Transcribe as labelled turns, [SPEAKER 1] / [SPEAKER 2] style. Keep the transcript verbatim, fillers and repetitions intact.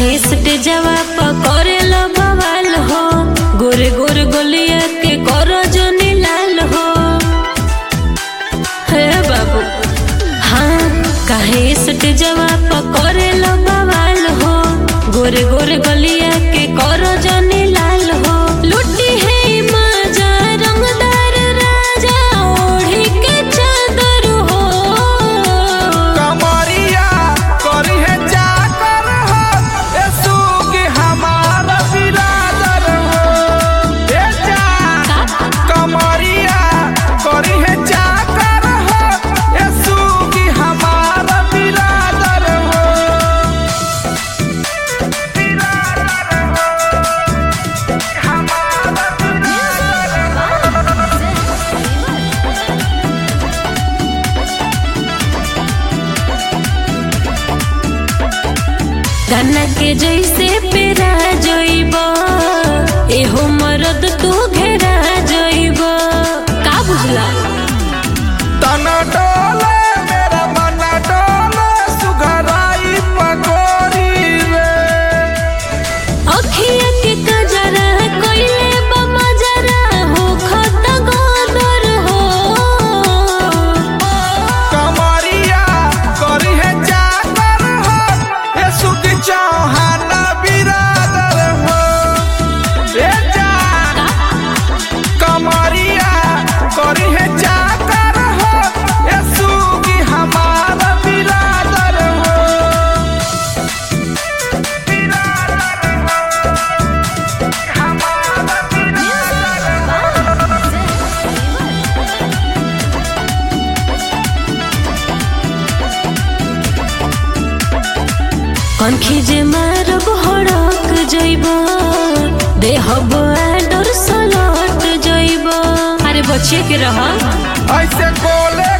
[SPEAKER 1] काहे स्टेजवा पर करेलो बवाल हो, गोरे गोरे गलिया के करो जनी लाल हो। हे बाबू हाँ, काहे स्टेजवा पर करेलो बवाल हो, गोरे गोरे गलिया के करो जनी लाल हो। लुटी है मजा रंगदार राजा ओढ़ी के चादर हो।
[SPEAKER 2] कमरिया करी है जाकर हो, ए सुगी हमारा बिरादर हो। ए जा कमरिया करी है जाकर हो, ए सुगी हमारा बिरादर हो। बिरादर हो हमारा
[SPEAKER 1] गन्ना के जैसे पेरा जइब, एहो मरद तू घेरा जइब। का बुझला
[SPEAKER 2] तना डोले मेरा मना डोले सुघराई पकोरी रे।
[SPEAKER 1] अखिया के कजरा कोइले बमजरा हो खत गोदर हो।
[SPEAKER 2] कमरिया करी है जाकर हो, ए सुगी चौहाना बिरादर हो। ए जा कमरिया करी है जाकर हो, ए सुगी हमारा बिरादर हो। बिरादर हो हमारा बिरादर हो।
[SPEAKER 1] कनखी जे मारब हड़क जइब, देहब आडर सलट जइब। अरे बचिए के रह।
[SPEAKER 2] ऐसे कोले